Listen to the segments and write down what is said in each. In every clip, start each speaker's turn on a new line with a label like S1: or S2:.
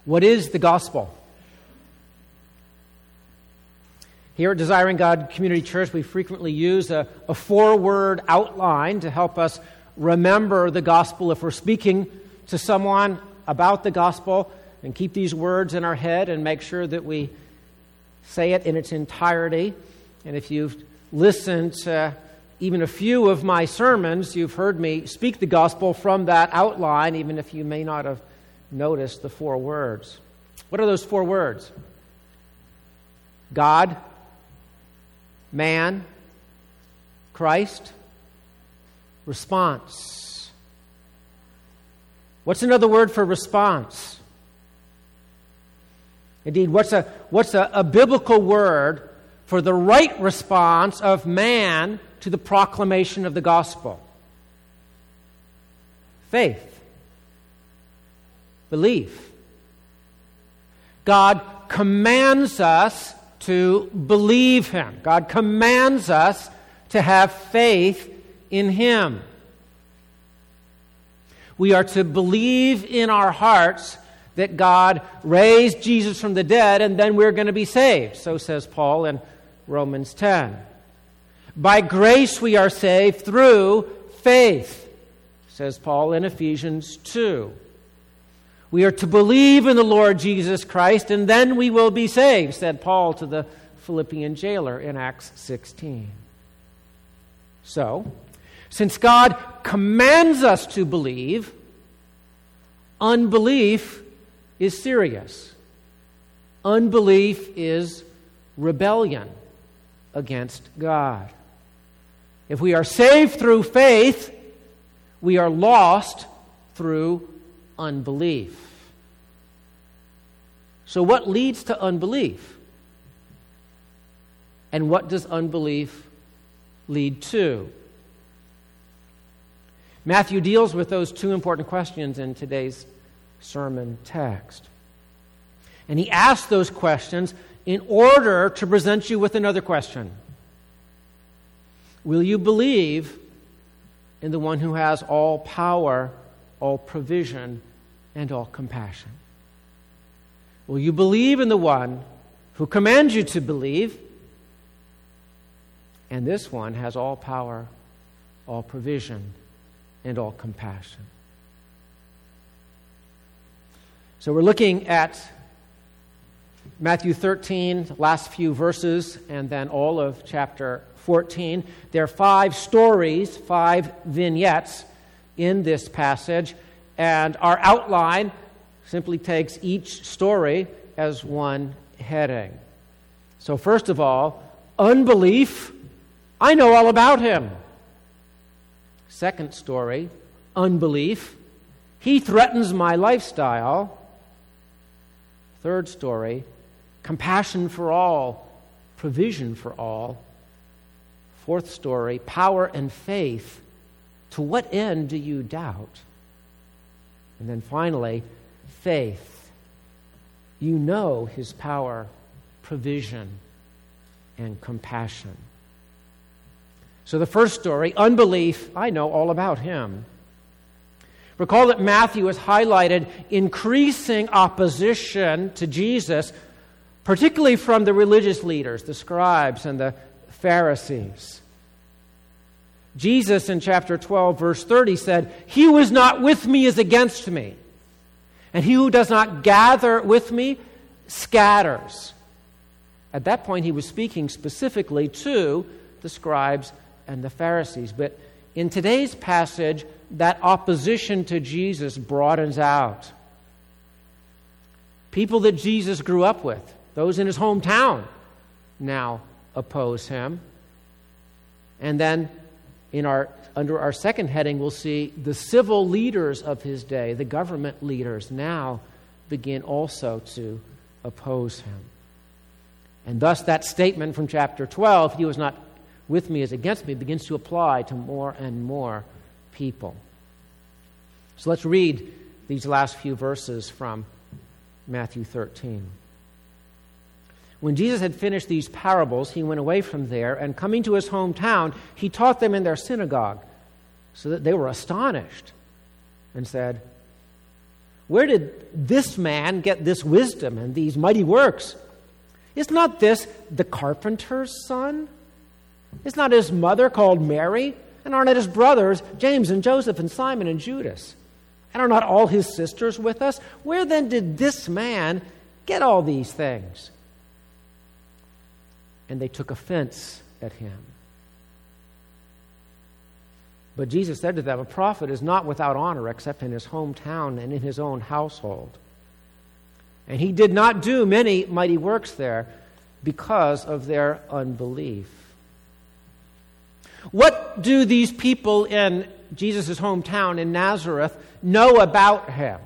S1: What is the gospel? Here at Desiring God Community Church, we frequently use a four-word outline to help us remember the gospel if we're speaking to someone about the gospel, and keep these words in our head and make sure that we say it in its entirety. And if you've listened to even a few of my sermons, you've heard me speak the gospel from that outline, even if you may not have noticed the four words. What are those four words? God, man, Christ, response. What's another word for response? Indeed, what's a biblical word for the right response of man to the proclamation of the gospel? Faith. Belief. God commands us to believe Him. God commands us to have faith in Him. We are to believe in our hearts that God raised Jesus from the dead, and then we're going to be saved. So says Paul in Romans 10. By grace we are saved through faith, says Paul in Ephesians 2. We are to believe in the Lord Jesus Christ, and then we will be saved, said Paul to the Philippian jailer in Acts 16. So, since God commands us to believe, unbelief is serious. Unbelief is rebellion against God. If we are saved through faith, we are lost through unbelief. So what leads to unbelief? And what does unbelief lead to? Matthew deals with those two important questions in today's sermon text. And he asks those questions in order to present you with another question. Will you believe in the one who has all power, all provision, and all compassion? Will you believe in the one who commands you to believe? And this one has all power, all provision, and all compassion. So we're looking at Matthew 13, the last few verses, and then all of chapter 14. There are 5 stories, 5 vignettes in this passage, and our outline simply takes each story as one heading. So first of all, unbelief, I know all about him. Second story, unbelief, he threatens my lifestyle. Third story, compassion for all, provision for all. Fourth story, power and faith. To what end do you doubt? And then finally, faith. You know his power, provision, and compassion. So the first story, unbelief, I know all about him. Recall that Matthew has highlighted increasing opposition to Jesus, particularly from the religious leaders, the scribes and the Pharisees. Jesus in chapter 12, verse 30 said, "He who is not with me is against me, and he who does not gather with me scatters." At that point, he was speaking specifically to the scribes and the Pharisees. But in today's passage, that opposition to Jesus broadens out. People that Jesus grew up with, those in his hometown, now oppose him. And then under our second heading, we'll see the civil leaders of his day, the government leaders, now begin also to oppose him. And thus that statement from chapter 12, "He who is not with me is against me," begins to apply to more and more people. So let's read these last few verses from Matthew 13. When Jesus had finished these parables, he went away from there, and coming to his hometown, he taught them in their synagogue, so that they were astonished and said, Where did this man get this wisdom and these mighty works? Is not this the carpenter's son? Is not his mother called Mary? And are not his brothers James and Joseph and Simon and Judas? And are not all his sisters with us? Where then did this man get all these things? And they took offense at him. But Jesus said to them, a prophet is not without honor except in his hometown and in his own household. And he did not do many mighty works there because of their unbelief. What do these people in Jesus' hometown in Nazareth know about him?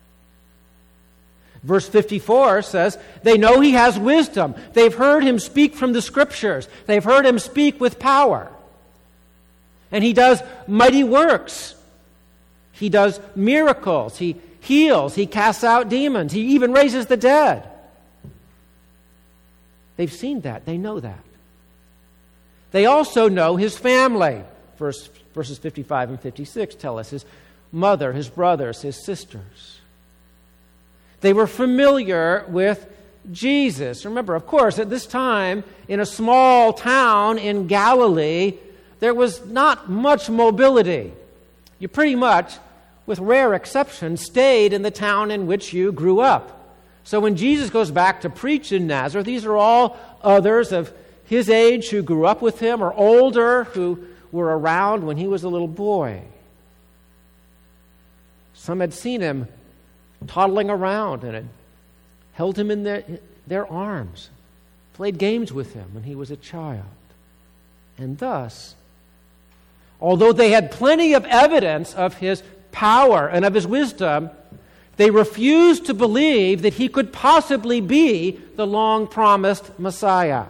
S1: Verse 54 says, they know he has wisdom. They've heard him speak from the Scriptures. They've heard him speak with power. And he does mighty works. He does miracles. He heals. He casts out demons. He even raises the dead. They've seen that. They know that. They also know his family. Verses 55 and 56 tell us his mother, his brothers, his sisters. They were familiar with Jesus. Remember, of course, at this time, in a small town in Galilee, there was not much mobility. You pretty much, with rare exceptions, stayed in the town in which you grew up. So when Jesus goes back to preach in Nazareth, these are all others of his age who grew up with him or older who were around when he was a little boy. Some had seen him toddling around and had held him in their arms, played games with him when he was a child. And thus, although they had plenty of evidence of his power and of his wisdom, they refused to believe that he could possibly be the long-promised Messiah.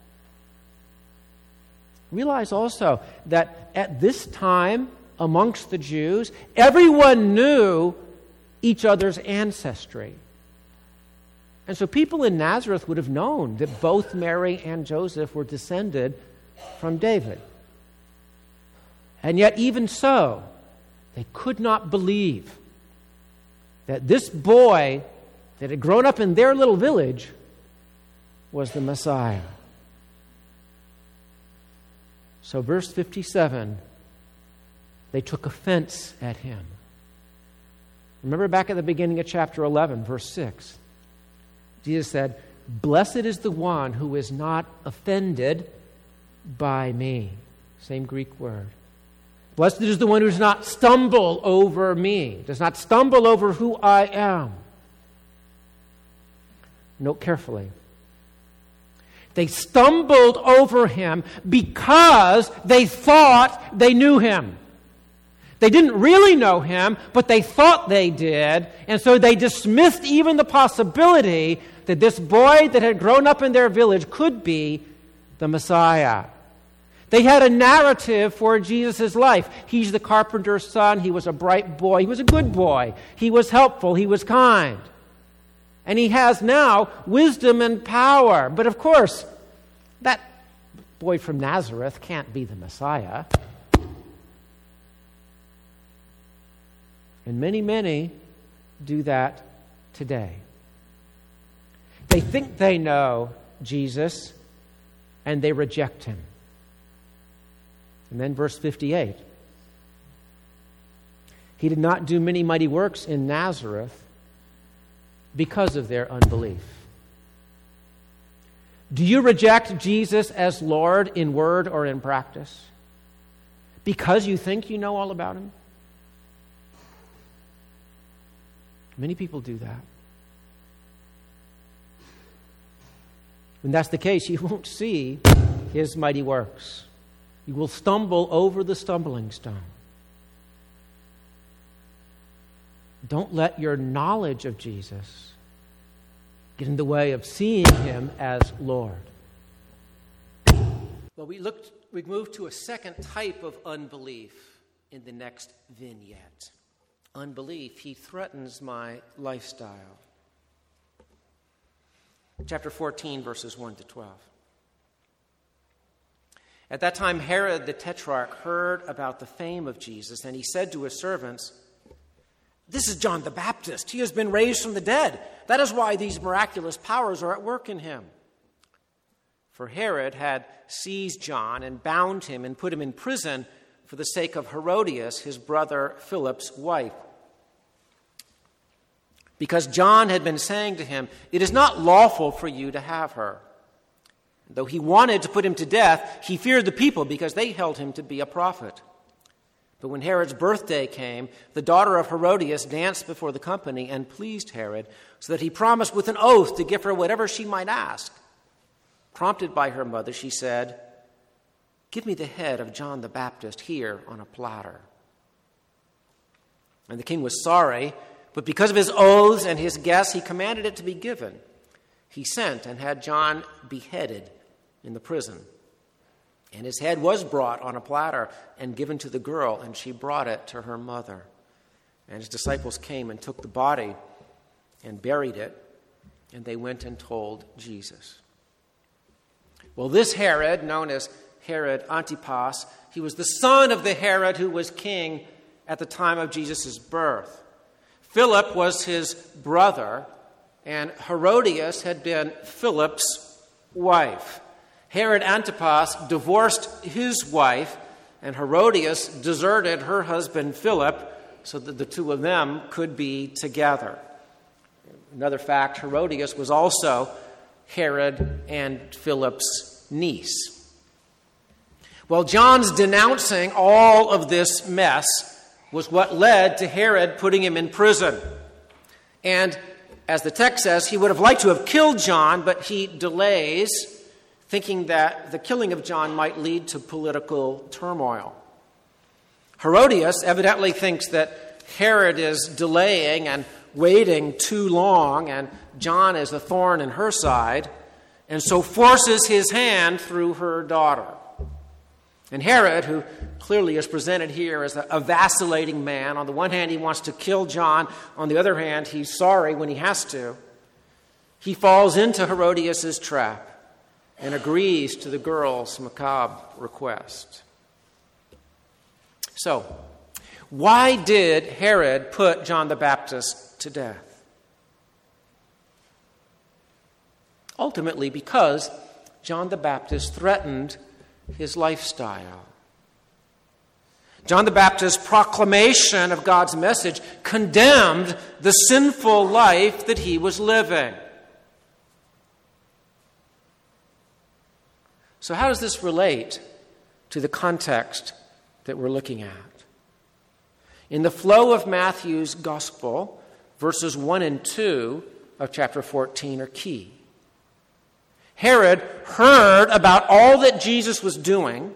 S1: Realize also that at this time, amongst the Jews, everyone knew each other's ancestry. And so people in Nazareth would have known that both Mary and Joseph were descended from David. And yet, even so, they could not believe that this boy that had grown up in their little village was the Messiah. So, verse 57, they took offense at him. Remember back at the beginning of chapter 11, verse 6, Jesus said, "Blessed is the one who is not offended by me." Same Greek word. Blessed is the one who does not stumble over me, does not stumble over who I am. Note carefully. They stumbled over him because they thought they knew him. They didn't really know him, but they thought they did, and so they dismissed even the possibility that this boy that had grown up in their village could be the Messiah. They had a narrative for Jesus' life. He's the carpenter's son. He was a bright boy. He was a good boy. He was helpful. He was kind. And he has now wisdom and power. But of course, that boy from Nazareth can't be the Messiah. And many do that today. They think they know Jesus, and they reject him. And then verse 58. He did not do many mighty works in Nazareth because of their unbelief. Do you reject Jesus as Lord in word or in practice because you think you know all about him? Many people do that. When that's the case, you won't see his mighty works. You will stumble over the stumbling stone. Don't let your knowledge of Jesus get in the way of seeing him as Lord. Well, we moved to a second type of unbelief in the next vignette. Unbelief, he threatens my lifestyle. Chapter 14, verses 1 to 12. At that time, Herod the Tetrarch heard about the fame of Jesus, and he said to his servants, This is John the Baptist. He has been raised from the dead. That is why these miraculous powers are at work in him." For Herod had seized John and bound him and put him in prison for the sake of Herodias, his brother Philip's wife, because John had been saying to him, "It is not lawful for you to have her." Though he wanted to put him to death, he feared the people because they held him to be a prophet. But when Herod's birthday came, the daughter of Herodias danced before the company and pleased Herod, so that he promised with an oath to give her whatever she might ask. Prompted by her mother, she said, "Give me the head of John the Baptist here on a platter." And the king was sorry, but because of his oaths and his guests, he commanded it to be given. He sent and had John beheaded in the prison. And his head was brought on a platter and given to the girl, and she brought it to her mother. And his disciples came and took the body and buried it, and they went and told Jesus. Well, this Herod, known as Herod Antipas, he was the son of the Herod who was king at the time of Jesus' birth. Philip was his brother, and Herodias had been Philip's wife. Herod Antipas divorced his wife, and Herodias deserted her husband Philip so that the two of them could be together. Another fact, Herodias was also Herod and Philip's niece. Well, John's denouncing all of this mess was what led to Herod putting him in prison. And as the text says, he would have liked to have killed John, but he delays, thinking that the killing of John might lead to political turmoil. Herodias evidently thinks that Herod is delaying and waiting too long, and John is a thorn in her side, and so forces his hand through her daughter. And Herod, who clearly is presented here as a vacillating man, on the one hand he wants to kill John, on the other hand he's sorry when he has to, he falls into Herodias' trap and agrees to the girl's macabre request. So, why did Herod put John the Baptist to death? Ultimately, because John the Baptist threatened his lifestyle. John the Baptist's proclamation of God's message condemned the sinful life that he was living. So how does this relate to the context that we're looking at? In the flow of Matthew's gospel, verses 1 and 2 of chapter 14 are key. Herod heard about all that Jesus was doing.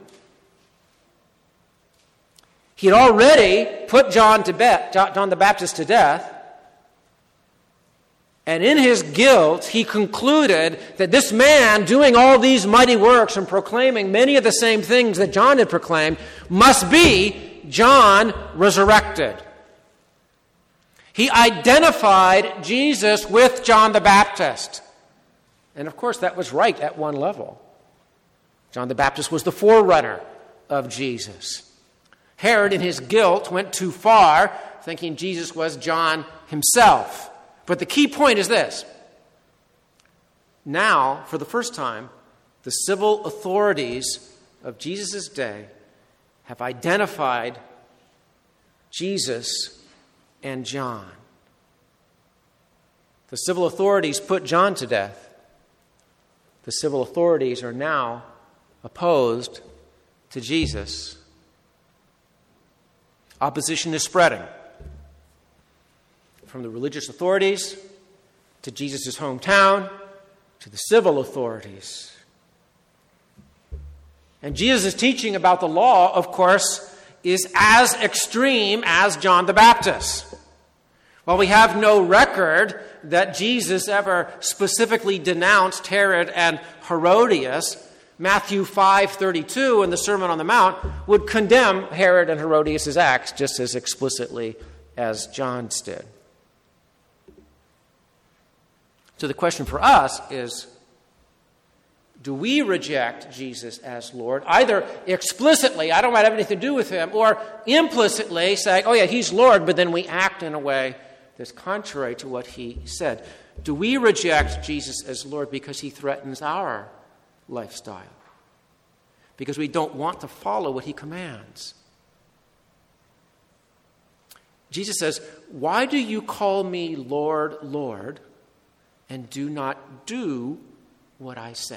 S1: He had already put John the Baptist to death. And in his guilt, he concluded that this man doing all these mighty works and proclaiming many of the same things that John had proclaimed must be John resurrected. He identified Jesus with John the Baptist. And of course, that was right at one level. John the Baptist was the forerunner of Jesus. Herod, in his guilt, went too far, thinking Jesus was John himself. But the key point is this. Now, for the first time, the civil authorities of Jesus' day have identified Jesus and John. The civil authorities put John to death. The civil authorities are now opposed to Jesus. Opposition is spreading from the religious authorities to Jesus' hometown to the civil authorities. And Jesus' teaching about the law, of course, is as extreme as John the Baptist. While we have no record that Jesus ever specifically denounced Herod and Herodias, Matthew 5:32 in the Sermon on the Mount would condemn Herod and Herodias' acts just as explicitly as John's did. So the question for us is, Do we reject Jesus as Lord, either explicitly, I don't want to have anything to do with him, or implicitly saying, oh yeah, he's Lord, but then we act in a way that's contrary to what he said? Do we reject Jesus as Lord because he threatens our lifestyle? Because we don't want to follow what he commands? Jesus says, why do you call me Lord, Lord, and do not do what I say?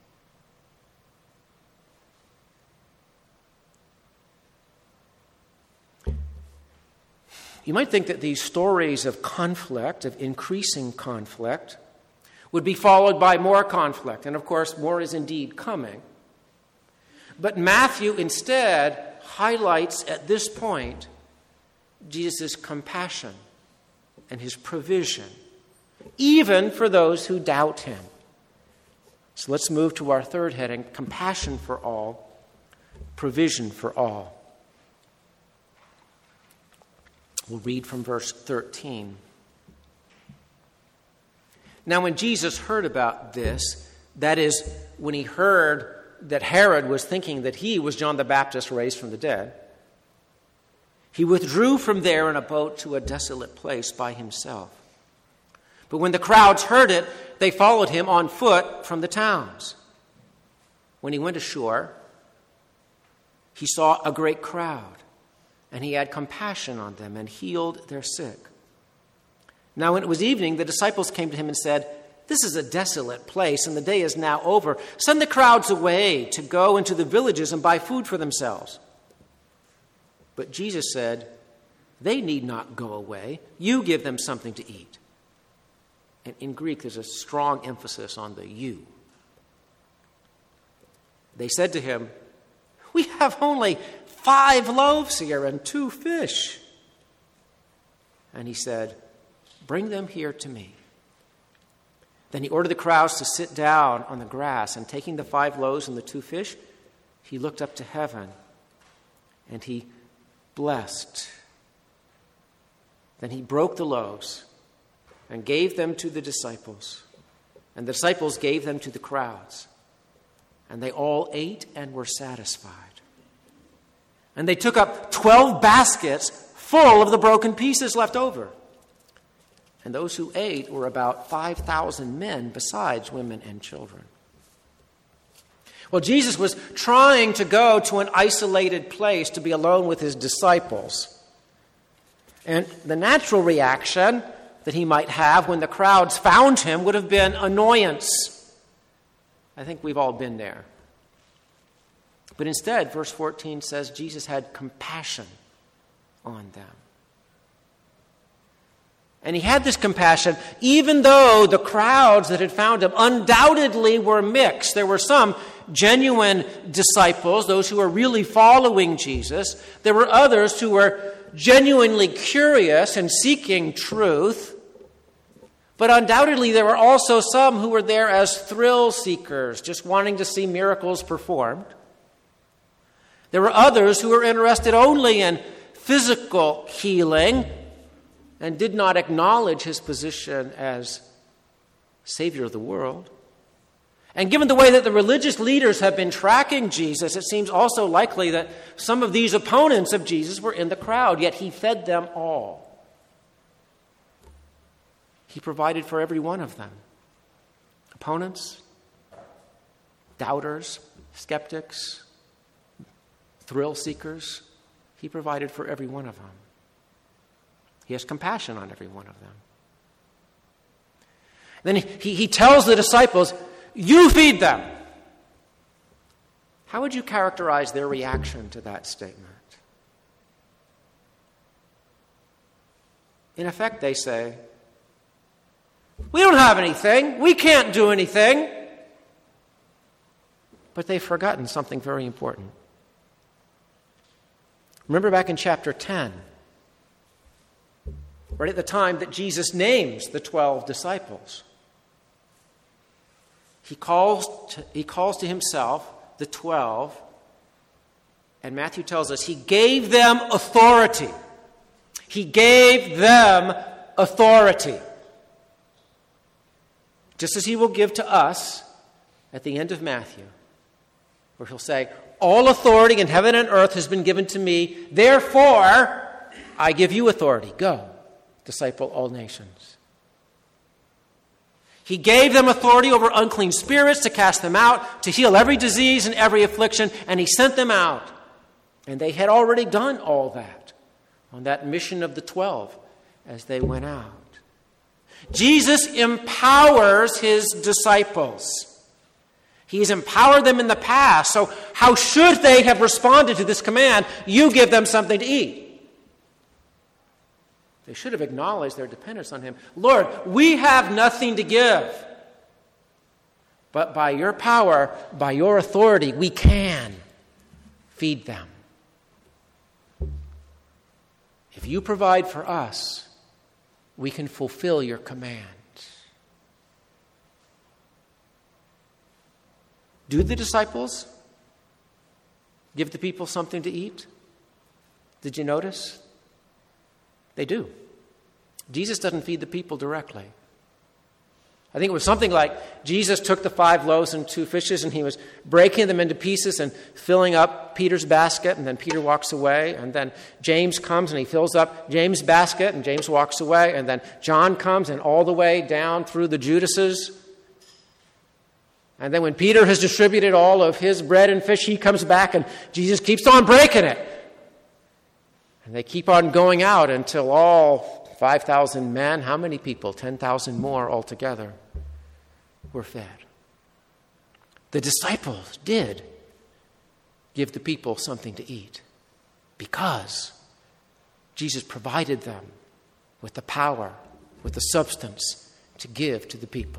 S1: You might think that these stories of conflict, of increasing conflict, would be followed by more conflict. And of course, more is indeed coming. But Matthew instead highlights at this point Jesus' compassion and his provision, even for those who doubt him. So let's move to our third heading, compassion for all, provision for all. We'll read from verse 13. Now, when Jesus heard about this, that is, when he heard that Herod was thinking that he was John the Baptist raised from the dead, he withdrew from there in a boat to a desolate place by himself. But when the crowds heard it, they followed him on foot from the towns. When he went ashore, he saw a great crowd, and he had compassion on them and healed their sick. Now when it was evening, the disciples came to him and said, "This is a desolate place, and the day is now over. Send the crowds away to go into the villages and buy food for themselves." But Jesus said, "They need not go away. You give them something to eat." And in Greek, there's a strong emphasis on the you. They said to him, "We have only 5 loaves here and 2 fish." And he said, "Bring them here to me." Then he ordered the crowds to sit down on the grass, and taking the 5 loaves and the 2 fish, he looked up to heaven, and he blessed. Then he broke the loaves and gave them to the disciples, and the disciples gave them to the crowds. And they all ate and were satisfied. And they took up 12 baskets full of the broken pieces left over. And those who ate were about 5,000 men, besides women and children. Well, Jesus was trying to go to an isolated place to be alone with his disciples. And the natural reaction that he might have when the crowds found him would have been annoyance. I think we've all been there. But instead, verse 14 says Jesus had compassion on them. And he had this compassion even though the crowds that had found him undoubtedly were mixed. There were some genuine disciples, those who were really following Jesus. There were others who were genuinely curious and seeking truth. But undoubtedly there were also some who were there as thrill seekers, just wanting to see miracles performed. There were others who were interested only in physical healing and did not acknowledge his position as Savior of the world. And given the way that the religious leaders have been tracking Jesus, it seems also likely that some of these opponents of Jesus were in the crowd, yet he fed them all. He provided for every one of them. Opponents, doubters, skeptics, thrill seekers. He provided for every one of them. He has compassion on every one of them. Then he tells the disciples, "You feed them." How would you characterize their reaction to that statement? In effect, they say, "We don't have anything. We can't do anything." But they've forgotten something very important. Remember back in chapter 10, right at the time that Jesus names the 12 disciples. He calls to himself the 12, and Matthew tells us he gave them authority. He gave them authority. Just as he will give to us at the end of Matthew, where he'll say, all authority in heaven and earth has been given to me. Therefore, I give you authority. Go, disciple all nations. He gave them authority over unclean spirits to cast them out, to heal every disease and every affliction, and he sent them out. And they had already done all that on that mission of the 12 as they went out. Jesus empowers his disciples. He's empowered them in the past. So how should they have responded to this command? You give them something to eat. They should have acknowledged their dependence on him. Lord, we have nothing to give. But by your power, by your authority, we can feed them. If you provide for us, we can fulfill your command. Do the disciples give the people something to eat? Did you notice? They do. Jesus doesn't feed the people directly. I think it was something like Jesus took the 5 loaves and 2 fishes and he was breaking them into pieces and filling up Peter's basket, and then Peter walks away, and then James comes and he fills up James' basket and James walks away, and then John comes and all the way down through the Judases. And then when Peter has distributed all of his bread and fish, he comes back and Jesus keeps on breaking it. And they keep on going out until all 5,000 men, how many people? 10,000 more altogether were fed. The disciples did give the people something to eat because Jesus provided them with the power, with the substance to give to the people.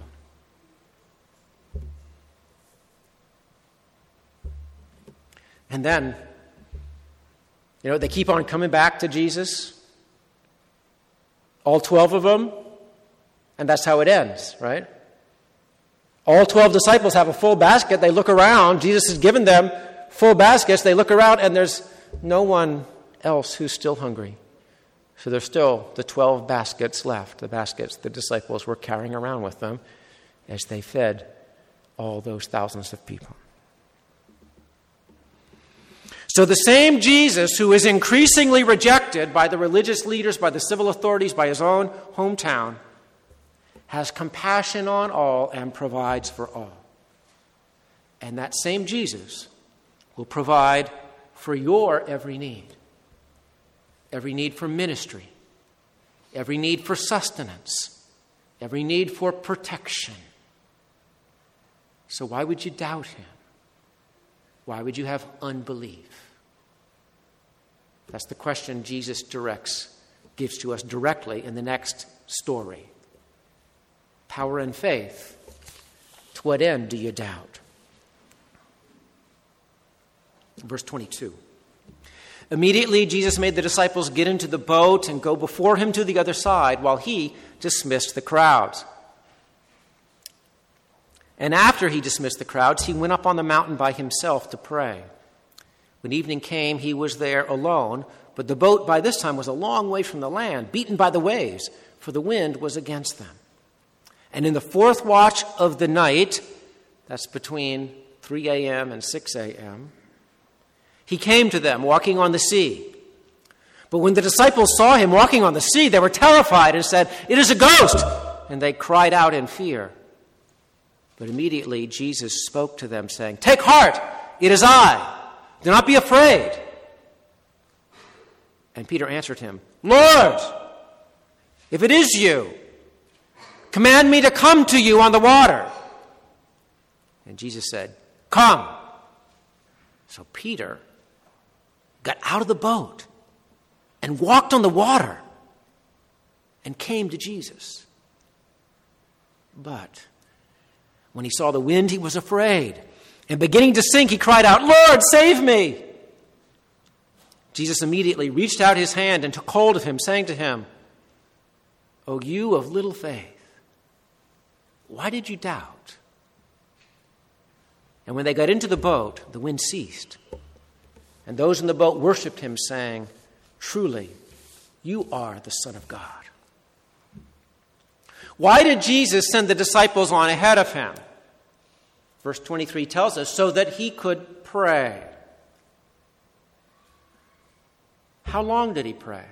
S1: And then, they keep on coming back to Jesus, all 12 of them, and that's how it ends, right? All 12 disciples have a full basket. They look around. Jesus has given them full baskets. They look around, and there's no one else who's still hungry. So there's still the 12 baskets left, the baskets the disciples were carrying around with them as they fed all those thousands of people. So the same Jesus who is increasingly rejected by the religious leaders, by the civil authorities, by his own hometown, has compassion on all and provides for all. And that same Jesus will provide for your every need for ministry, every need for sustenance, every need for protection. So why would you doubt him? Why would you have unbelief? That's the question Jesus gives to us directly in the next story. Power and faith. To what end do you doubt? Verse 22. Immediately Jesus made the disciples get into the boat and go before him to the other side while he dismissed the crowds. And after he dismissed the crowds, he went up on the mountain by himself to pray. When evening came, he was there alone, but the boat by this time was a long way from the land, beaten by the waves, for the wind was against them. And in the 4th watch of the night, that's between 3 a.m. and 6 a.m., he came to them walking on the sea. But when the disciples saw him walking on the sea, they were terrified and said, "It is a ghost!" And they cried out in fear. But immediately Jesus spoke to them, saying, "Take heart, it is I. Do not be afraid." And Peter answered him, "Lord, if it is you, command me to come to you on the water." And Jesus said, "Come." So Peter got out of the boat and walked on the water and came to Jesus. But when he saw the wind, he was afraid. And beginning to sink, he cried out, "Lord, save me!" Jesus immediately reached out his hand and took hold of him, saying to him, "O you of little faith, why did you doubt?" And when they got into the boat, the wind ceased. And those in the boat worshipped him, saying, "Truly, you are the Son of God." Why did Jesus send the disciples on ahead of him? Verse 23 tells us, so that he could pray. How long did he pray?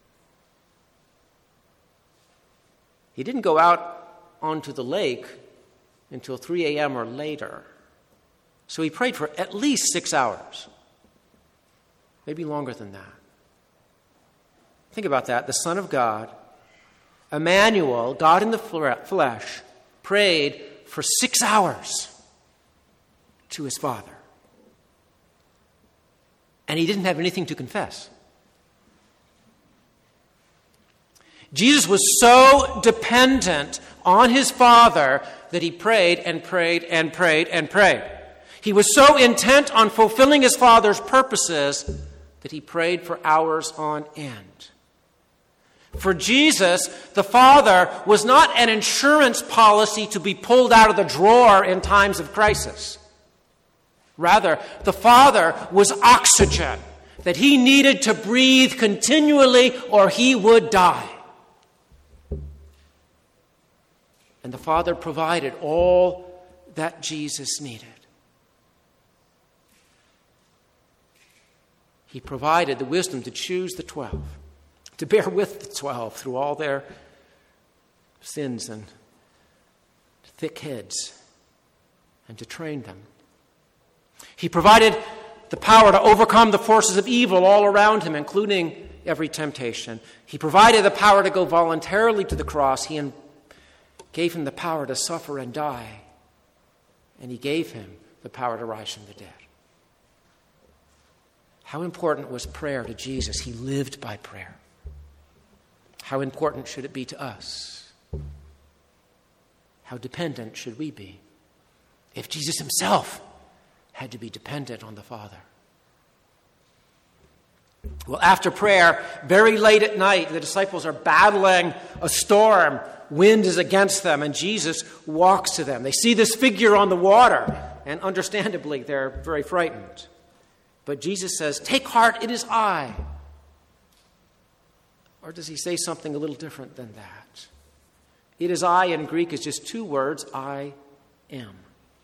S1: He didn't go out onto the lake until 3 a.m. or later. So he prayed for at least 6 hours. Maybe longer than that. Think about that. The Son of God, Emmanuel, God in the flesh, prayed for 6 hours to his Father. And he didn't have anything to confess. Jesus was so dependent on his Father that he prayed and prayed and prayed and prayed. He was so intent on fulfilling his Father's purposes that he prayed for hours on end. For Jesus, the Father was not an insurance policy to be pulled out of the drawer in times of crisis. Rather, the Father was oxygen that he needed to breathe continually or he would die. And the Father provided all that Jesus needed. He provided the wisdom to choose the 12, to bear with the 12 through all their sins and thick heads, and to train them. He provided the power to overcome the forces of evil all around him, including every temptation. He provided the power to go voluntarily to the cross. He gave him the power to suffer and die. And he gave him the power to rise from the dead. How important was prayer to Jesus? He lived by prayer. How important should it be to us? How dependent should we be? If Jesus himself had to be dependent on the Father. Well, after prayer, very late at night, the disciples are battling a storm. Wind is against them, and Jesus walks to them. They see this figure on the water, and understandably, they're very frightened. But Jesus says, "Take heart, it is I." Or does he say something a little different than that? It is I in Greek is just 2 words, I am.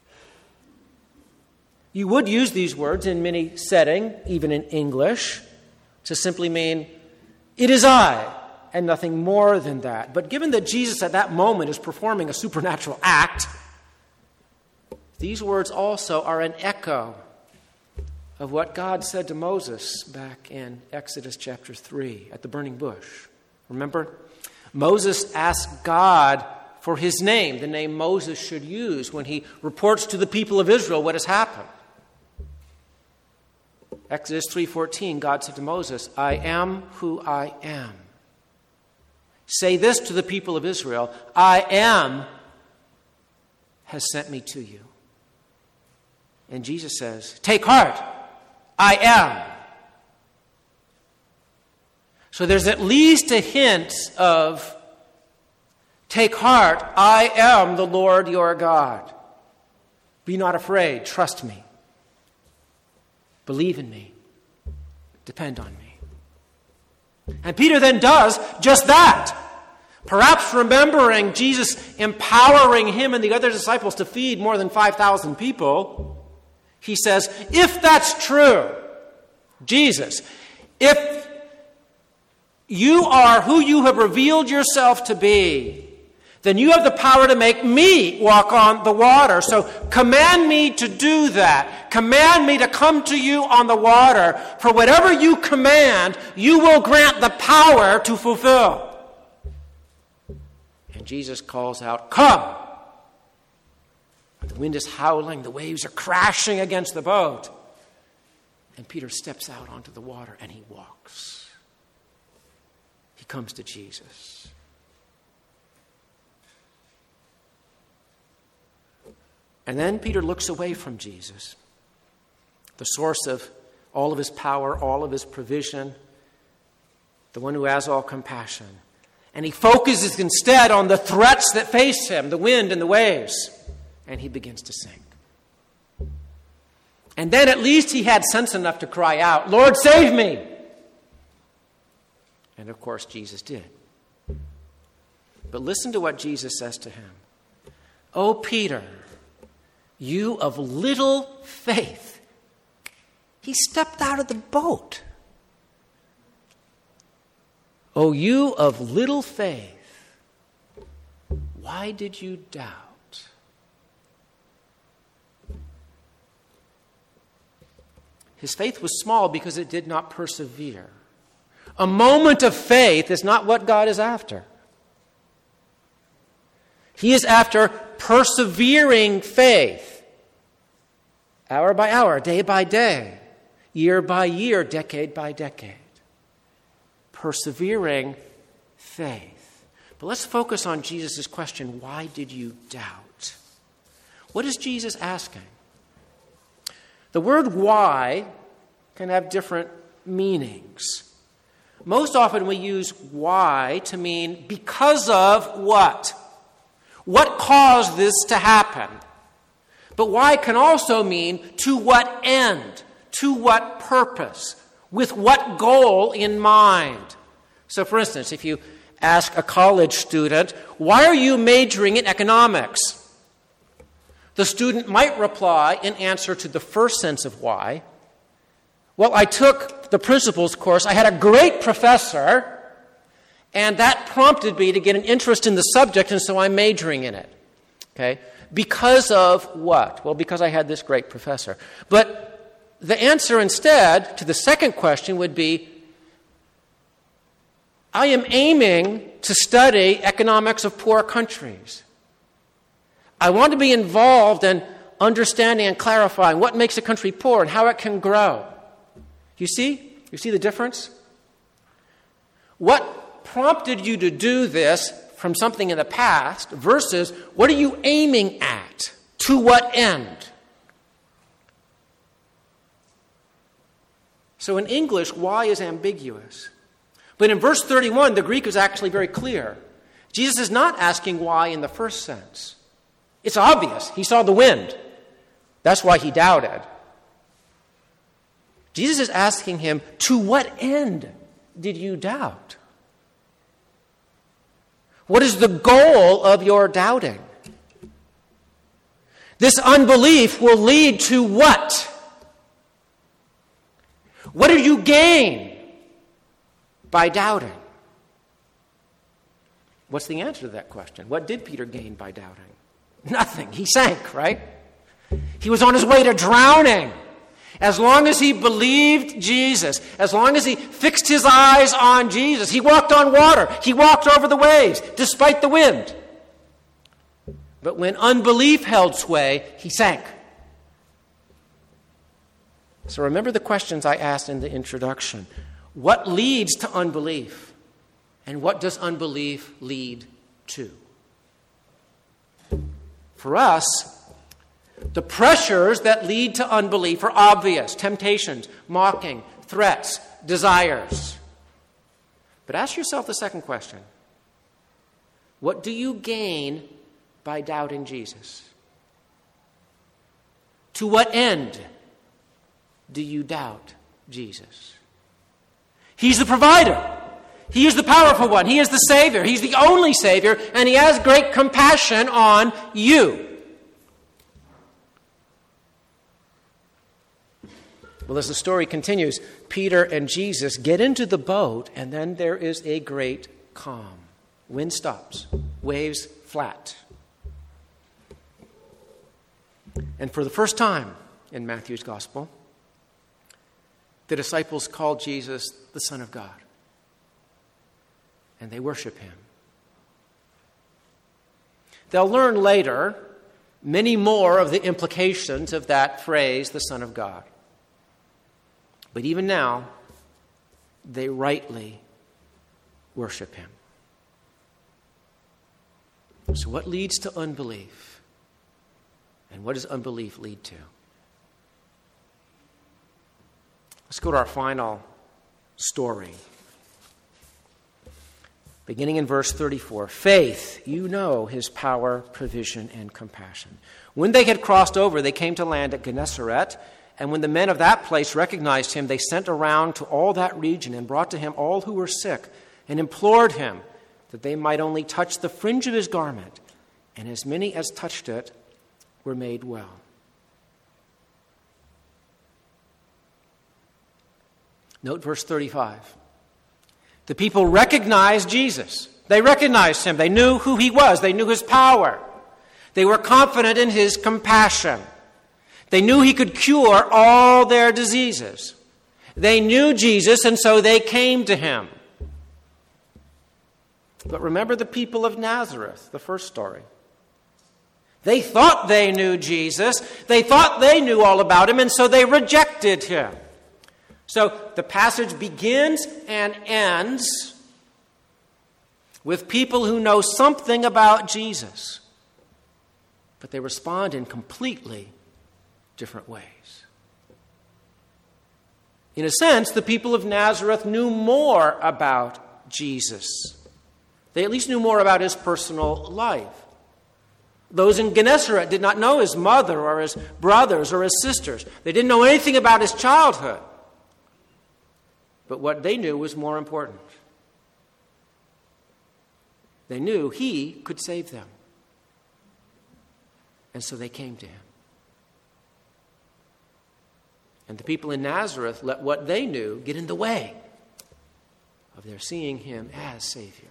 S1: You would use these words in many settings, even in English, to simply mean, it is I, and nothing more than that. But given that Jesus at that moment is performing a supernatural act, these words also are an echo of what God said to Moses back in Exodus chapter 3 at the burning bush. Remember? Moses asked God for his name, the name Moses should use when he reports to the people of Israel what has happened. Exodus 3:14, God said to Moses, "I am who I am. Say this to the people of Israel, I am has sent me to you." And Jesus says, "Take heart, I am." So there's at least a hint of, take heart, I am the Lord your God. Be not afraid, trust me. Believe in me. Depend on me. And Peter then does just that. Perhaps remembering Jesus empowering him and the other disciples to feed more than 5,000 people, he says, if that's true, Jesus, if you are who you have revealed yourself to be, then you have the power to make me walk on the water. So command me to do that. Command me to come to you on the water. For whatever you command, you will grant the power to fulfill. And Jesus calls out, "Come!" The wind is howling. The waves are crashing against the boat. And Peter steps out onto the water and he walks. He comes to Jesus. And then Peter looks away from Jesus, the source of all of his power, all of his provision, the one who has all compassion. And he focuses instead on the threats that face him, the wind and the waves. And he begins to sink. And then at least he had sense enough to cry out, "Lord, save me!" And of course Jesus did. But listen to what Jesus says to him. "O Peter, You of little faith. He stepped out of the boat. Oh, you of little faith. Why did you doubt? His faith was small because it did not persevere. A moment of faith is not what God is after. He is after persevering faith, hour by hour, day by day, year by year, decade by decade. Persevering faith. But let's focus on Jesus' question, why did you doubt? What is Jesus asking? The word why can have different meanings. Most often we use why to mean because of what? What caused this to happen? But why can also mean to what end? To what purpose? With what goal in mind? So for instance, if you ask a college student, why are you majoring in economics? The student might reply in answer to the first sense of why, well, I took the principles course, I had a great professor, and that prompted me to get an interest in the subject, and so I'm majoring in it. Okay? Because of what? Well, because I had this great professor. But the answer instead to the second question would be, I am aiming to study economics of poor countries. I want to be involved in understanding and clarifying what makes a country poor and how it can grow. You see? You see the difference? What prompted you to do this from something in the past versus what are you aiming at? To what end? So in English, why is ambiguous. But in verse 31, the Greek is actually very clear. Jesus is not asking why in the first sense. It's obvious. He saw the wind. That's why he doubted. Jesus is asking him, to what end did you doubt? What is the goal of your doubting? This unbelief will lead to what? What do you gain by doubting? What's the answer to that question? What did Peter gain by doubting? Nothing. He sank, right? He was on his way to drowning. As long as he believed Jesus, as long as he fixed his eyes on Jesus, he walked on water. He walked over the waves, despite the wind. But when unbelief held sway, he sank. So remember the questions I asked in the introduction. What leads to unbelief? And what does unbelief lead to? For us, the pressures that lead to unbelief are obvious. Temptations, mocking, threats, desires. But ask yourself the second question. What do you gain by doubting Jesus? To what end do you doubt Jesus? He's the provider. He is the powerful one. He is the Savior. He's the only Savior, and he has great compassion on you. Well, as the story continues, Peter and Jesus get into the boat, and then there is a great calm. Wind stops. Waves flat. And for the first time in Matthew's Gospel, the disciples call Jesus the Son of God. And they worship him. They'll learn later many more of the implications of that phrase, the Son of God. But even now, they rightly worship him. So what leads to unbelief? And what does unbelief lead to? Let's go to our final story. Beginning in verse 34. Faith, you know his power, provision, and compassion. When they had crossed over, they came to land at Gennesaret. And when the men of that place recognized him, they sent around to all that region and brought to him all who were sick and implored him that they might only touch the fringe of his garment. And as many as touched it were made well. Note verse 35. The people recognized Jesus. They recognized him. They knew who he was. They knew his power. They were confident in his compassion. They knew he could cure all their diseases. They knew Jesus, and so they came to him. But remember the people of Nazareth, the first story. They thought they knew Jesus. They thought they knew all about him, and so they rejected him. So the passage begins and ends with people who know something about Jesus, but they respond in completely different ways. In a sense, the people of Nazareth knew more about Jesus. They at least knew more about his personal life. Those in Gennesaret did not know his mother or his brothers or his sisters. They didn't know anything about his childhood. But what they knew was more important. They knew he could save them. And so they came to him. And the people in Nazareth let what they knew get in the way of their seeing him as Savior.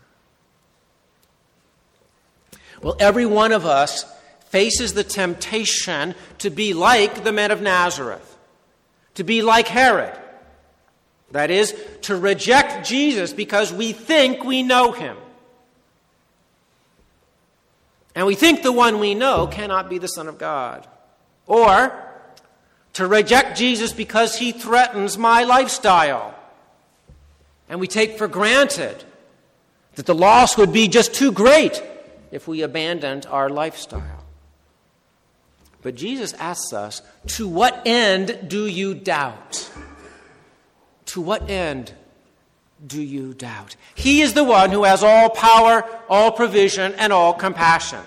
S1: Well, every one of us faces the temptation to be like the men of Nazareth, to be like Herod. That is, to reject Jesus because we think we know him. And we think the one we know cannot be the Son of God. Or to reject Jesus because he threatens my lifestyle. And we take for granted that the loss would be just too great if we abandoned our lifestyle. But Jesus asks us, to what end do you doubt? To what end do you doubt? He is the one who has all power, all provision, and all compassion.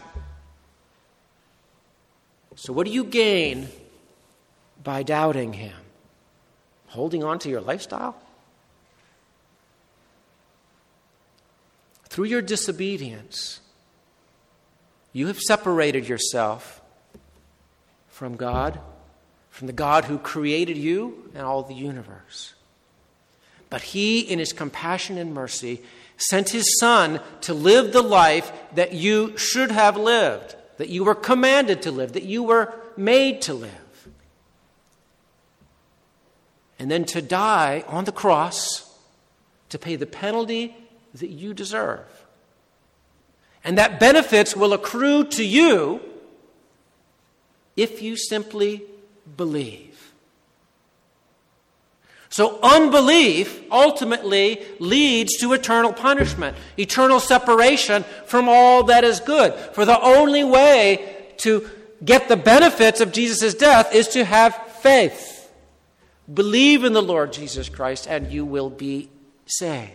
S1: So what do you gain by doubting him? Holding on to your lifestyle? Through your disobedience, you have separated yourself from God, from the God who created you and all the universe. But he, in his compassion and mercy, sent his Son to live the life that you should have lived, that you were commanded to live, that you were made to live. And then to die on the cross to pay the penalty that you deserve. And that benefits will accrue to you if you simply believe. So unbelief ultimately leads to eternal punishment, eternal separation from all that is good. For the only way to get the benefits of Jesus' death is to have faith. Believe in the Lord Jesus Christ and you will be saved.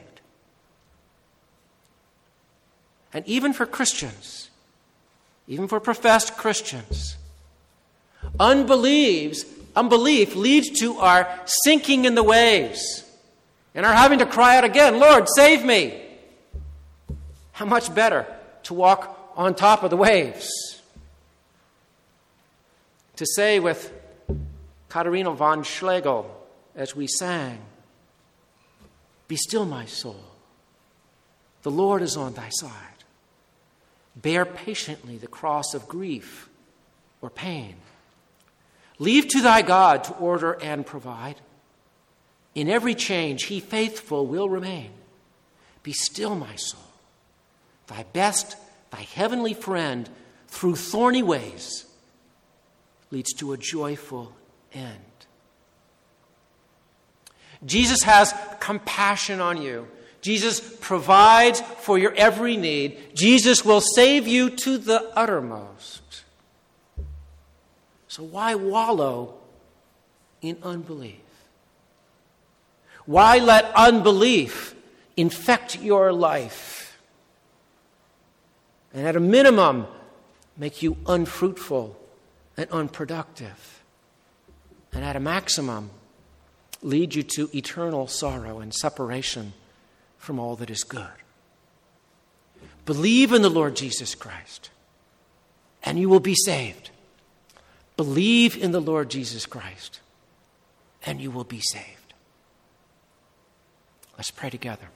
S1: And even for Christians, even for professed Christians, unbelief leads to our sinking in the waves and our having to cry out again, Lord, save me. How much better to walk on top of the waves. To say with Katharina von Schlegel as we sang, be still, my soul. The Lord is on thy side. Bear patiently the cross of grief or pain. Leave to thy God to order and provide. In every change he faithful will remain. Be still, my soul. Thy best, thy heavenly friend, through thorny ways, leads to a joyful end. Jesus has compassion on you. Jesus provides for your every need. Jesus will save you to the uttermost. So why wallow in unbelief? Why let unbelief infect your life? And at a minimum, make you unfruitful and unproductive. And at a maximum, lead you to eternal sorrow and separation from all that is good. Believe in the Lord Jesus Christ, and you will be saved. Believe in the Lord Jesus Christ, and you will be saved.
S2: Let's pray together.